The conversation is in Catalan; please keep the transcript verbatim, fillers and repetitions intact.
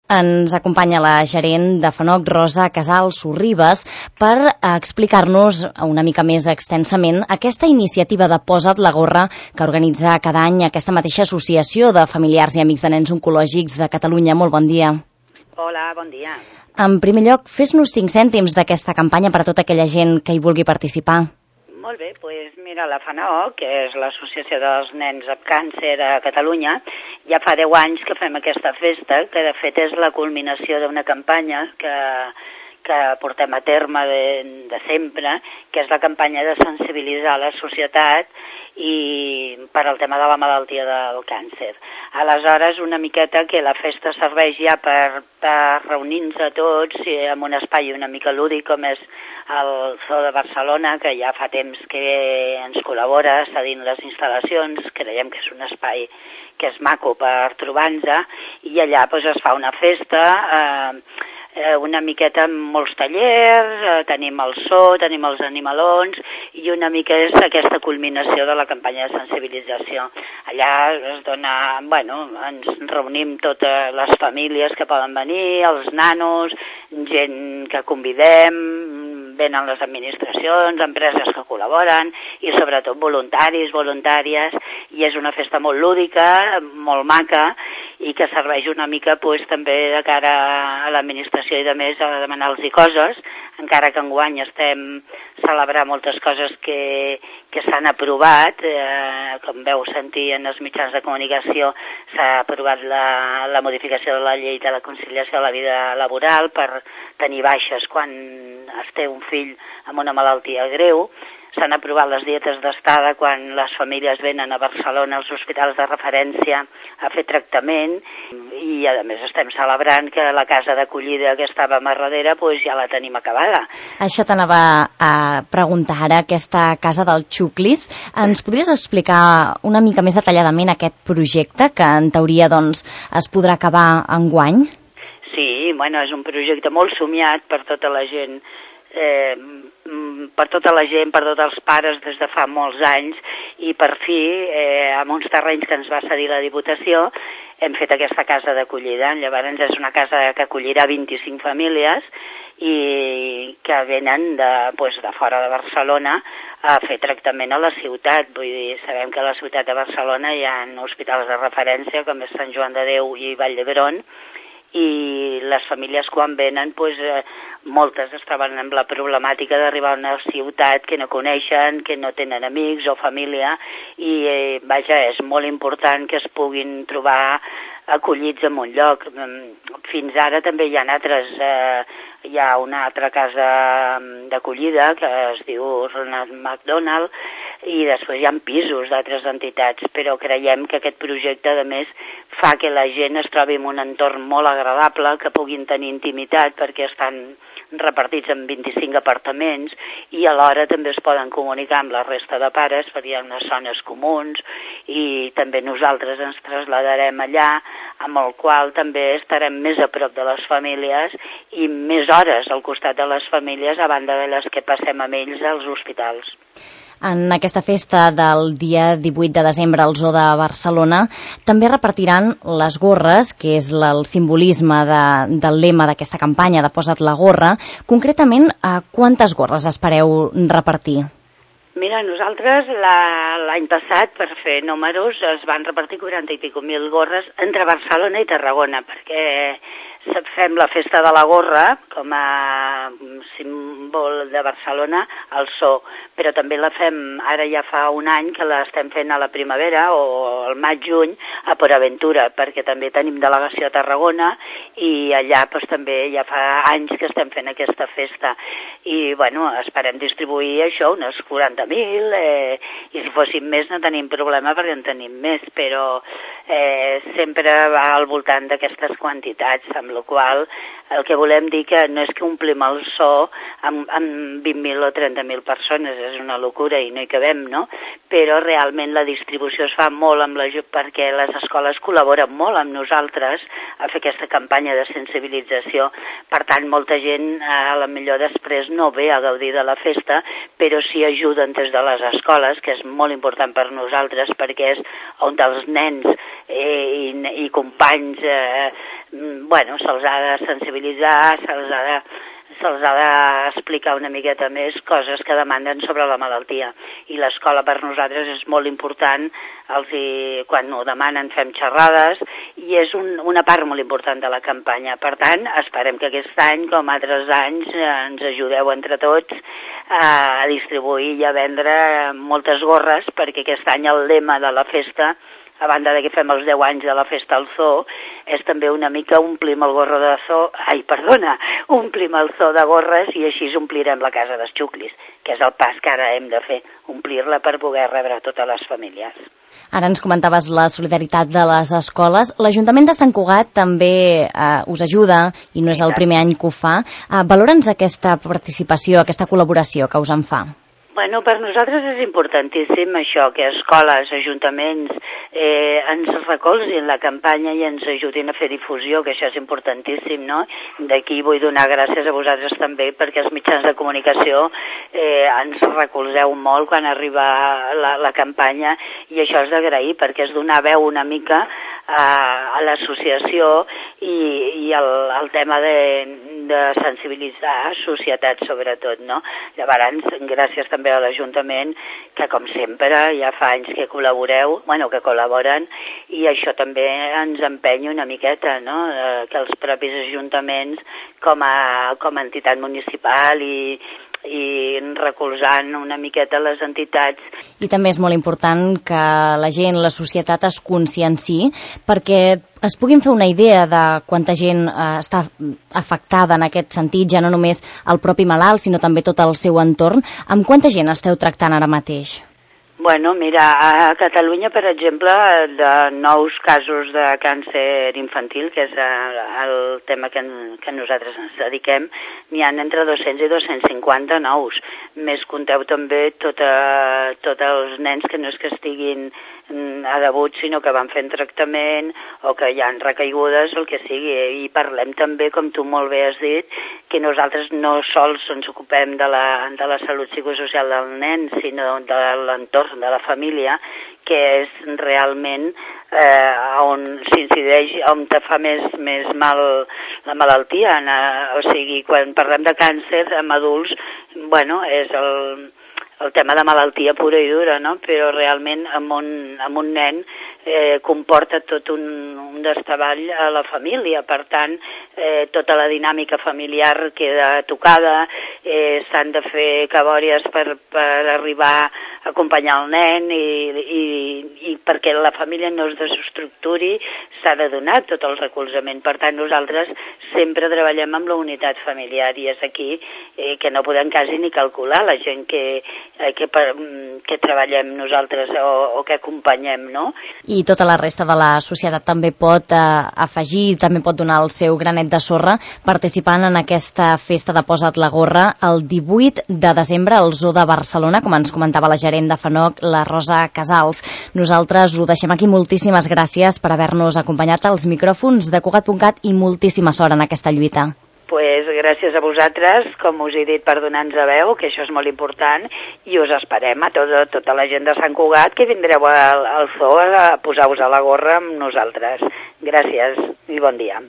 Ens acompanya la gerent de Fanoc, Rosa Casals Sorribes, per explicar-nos una mica més extensament aquesta iniciativa de Posa't la gorra que organitza cada any aquesta mateixa associació de familiars i amics de nens oncològics de Catalunya. Molt bon dia. Hola, bon dia. En primer lloc, fes-nos cinc cèntims d'aquesta campanya per a tota aquella gent que hi vulgui participar. Molt bé, doncs mira, la Fanoc, que és l'Associació dels Nens amb Càncer a Catalunya, ja fa deu anys que fem aquesta festa, que de fet és la culminació d'una campanya que, que portem a terme de, de sempre, que és la campanya de sensibilitzar la societat i per al tema de la malaltia del càncer. Aleshores, una miqueta que la festa serveix ja per, per reunir-nos a tots en un espai una mica lúdic com és el Zoo de Barcelona, que ja fa temps que ens col·labora cedint les instal·lacions. Creiem que és un espai que és maco per trobar-nos, i allà doncs, es fa una festa eh, una miqueta amb molts tallers, eh, tenim el zoo, tenim els animalons, i una mica és aquesta culminació de la campanya de sensibilització. Allà es dona, bueno, ens reunim totes les famílies que poden venir, els nanos, gent que convidem, venen les administracions, empreses que col·laboren i sobretot voluntaris, voluntàries, i és una festa molt lúdica, molt maca, i que serveix una mica pues, també de cara a l'administració i de més a demanar-los coses, encara que enguany estem celebrant moltes coses que, que s'han aprovat, eh, com veu sentir en els mitjans de comunicació, s'ha aprovat la, la modificació de la llei de la conciliació de la vida laboral per tenir baixes quan es té un fill amb una malaltia greu. S'han aprovat les dietes d'estada quan les famílies venen a Barcelona als hospitals de referència a fer tractament, i a més estem celebrant que la casa d'acollida que estava a darrere pues, ja la tenim acabada. Això t'anava a preguntar ara, aquesta casa del Xuclis. Ens podries explicar una mica més detalladament aquest projecte que en teoria doncs, es podrà acabar enguany? Sí, bueno, és un projecte molt somiat per tota la gent, eh, per tota la gent, per tots els pares des de fa molts anys, i per fi, eh, amb uns terrenys que ens va cedir la Diputació, hem fet aquesta casa d'acollida. Llavors és una casa que acollirà vint-i-cinc famílies i que venen de, pues, de fora de Barcelona a fer tractament a la ciutat. Vull dir, sabem que a la ciutat de Barcelona hi ha hospitals de referència com és Sant Joan de Déu i Vall d'Hebron, i les famílies quan venen, pues, eh, moltes es troben amb la problemàtica d'arribar a una ciutat que no coneixen, que no tenen amics o família, i eh, vaja, és molt important que es puguin trobar acollits en un lloc. Fins ara també hi ha altres, eh, hi ha una altra casa d'acollida que es diu Ronald McDonald, i després hi ha pisos d'altres entitats, però creiem que aquest projecte, a més, fa que la gent es trobi en un entorn molt agradable, que puguin tenir intimitat perquè estan repartits en vint-i-cinc apartaments, i alhora també es poden comunicar amb la resta de pares perquè hi ha unes zones comuns, i també nosaltres ens traslladarem allà, amb el qual també estarem més a prop de les famílies i més hores al costat de les famílies a banda de les que passem amb ells als hospitals. En aquesta festa del dia divuit de desembre al Zoo de Barcelona també repartiran les gorres, que és el simbolisme de, del lema d'aquesta campanya de Posa't la gorra. Concretament, quantes gorres espereu repartir? Mira, nosaltres l'any passat, per fer números, es van repartir quaranta i pico mil gorres entre Barcelona i Tarragona, perquè fem la festa de la gorra com a símbol de Barcelona al Zoo, però també la fem, ara ja fa un any que l'estem fent a la primavera o al maig-juny a Port Aventura, perquè també tenim delegació a Tarragona i allà doncs, també ja fa anys que estem fent aquesta festa. I bueno, esperem distribuir això, unes quaranta mil, eh, i si fóssim més no tenim problema perquè en tenim més, però eh, sempre va al voltant d'aquestes quantitats, amb la qual el que volem dir que no és que omplim el Zoo amb, amb vint mil o trenta mil persones, és una locura i no hi cabem, no? Però realment la distribució es fa molt amb l'ajut perquè les escoles col·laboren molt amb nosaltres a fer aquesta campanya de sensibilització. Per tant, molta gent a la millor després no ve a gaudir de la festa, però sí ajuden des de les escoles, que és molt important per nosaltres perquè és on els nens eh, i, i companys eh, bueno, se'ls ha de sensibilitzar, se'ls ha de se'ls ha d'explicar una miqueta més coses que demanden sobre la malaltia. I l'escola per nosaltres és molt important, els hi, quan ho demanen fem xerrades, i és un, una part molt important de la campanya. Per tant, esperem que aquest any, com altres anys, ens ajudeu entre tots a distribuir i a vendre moltes gorres, perquè aquest any el lema de la festa, a banda de que fem els deu anys de la festa al zoo, és també una mica omplim el gorro de zoo, ai, perdona, omplim el zoo de gorres i així omplirem la casa dels xuclis, que és el pas que ara hem de fer, omplir-la per poder rebre totes les famílies. Ara ens comentaves la solidaritat de les escoles. L'Ajuntament de Sant Cugat també eh, us ajuda, i no és el primer any que ho fa. Eh, Valora'ns aquesta participació, aquesta col·laboració que us en fa. Bueno, per nosaltres és importantíssim això, que escoles, ajuntaments eh, ens recolzin la campanya i ens ajudin a fer difusió, que això és importantíssim, no? D'aquí vull donar gràcies a vosaltres també, perquè els mitjans de comunicació eh, ens recolzeu molt quan arriba la, la campanya, i això és d'agrair, perquè és donar veu una mica a, a l'associació i, i el, el tema de, de sensibilitzar societat sobretot, no? Llavors, gràcies també a l'Ajuntament, que com sempre ja fa anys que col·laboreu, bueno, que col·laboren, i això també ens empenya una miqueta, no? Eh, que els propis ajuntaments, com a, com a entitat municipal i, i recolzant una miqueta les entitats. I també és molt important que la gent, la societat es conscienciï, perquè es puguin fer una idea de quanta gent eh, està afectada en aquest sentit, ja no només el propi malalt, sinó també tot el seu entorn. Amb quanta gent esteu tractant ara mateix? Bueno, mira, a Catalunya, per exemple, de nous casos de càncer infantil, que és el tema que, que nosaltres ens dediquem, n'hi ha entre dos-cents i dos-cents cinquanta nous. Més compteu també tots tot els nens que no és que estiguin a debut, sinó que van fent tractament o que hi ha recaigudes, el que sigui. I parlem també, com tu molt bé has dit, que nosaltres no sols ens ocupem de la, de la salut psicosocial del nen, sinó de l'entorn, de la família, que és realment eh, on s'incideix, on te fa més, més mal la malaltia. O sigui, quan parlem de càncer amb adults, bueno, és el... el tema de malaltia pura i dura, no? Però realment amb un, amb un nen eh, comporta tot un, un destavall a la família. Per tant, eh, tota la dinàmica familiar queda tocada, eh, s'han de fer cabòries per, per arribar a acompanyar el nen i, i, i perquè la família no es desestructuri s'ha de donar tot el recolzament. Per tant, nosaltres sempre treballem amb la unitat familiar i és aquí eh, que no podem quasi ni calcular la gent que Que, que treballem nosaltres o, o que acompanyem, no? I tota la resta de la societat també pot eh, afegir, també pot donar el seu granet de sorra participant en aquesta festa de Posa't la gorra el divuit de desembre al Zoo de Barcelona, com ens comentava la gerent de FANOC, la Rosa Casals. Nosaltres ho deixem aquí. Moltíssimes gràcies per haver-nos acompanyat als micròfons de Cugat punt cat i moltíssima sort en aquesta lluita. Pues gràcies a vosaltres, com us he dit, per donar-nos a veu, que això és molt important, i us esperem a tota, tota la gent de Sant Cugat que vindreu al, al zoo a posar-vos a la gorra amb nosaltres. Gràcies i bon dia.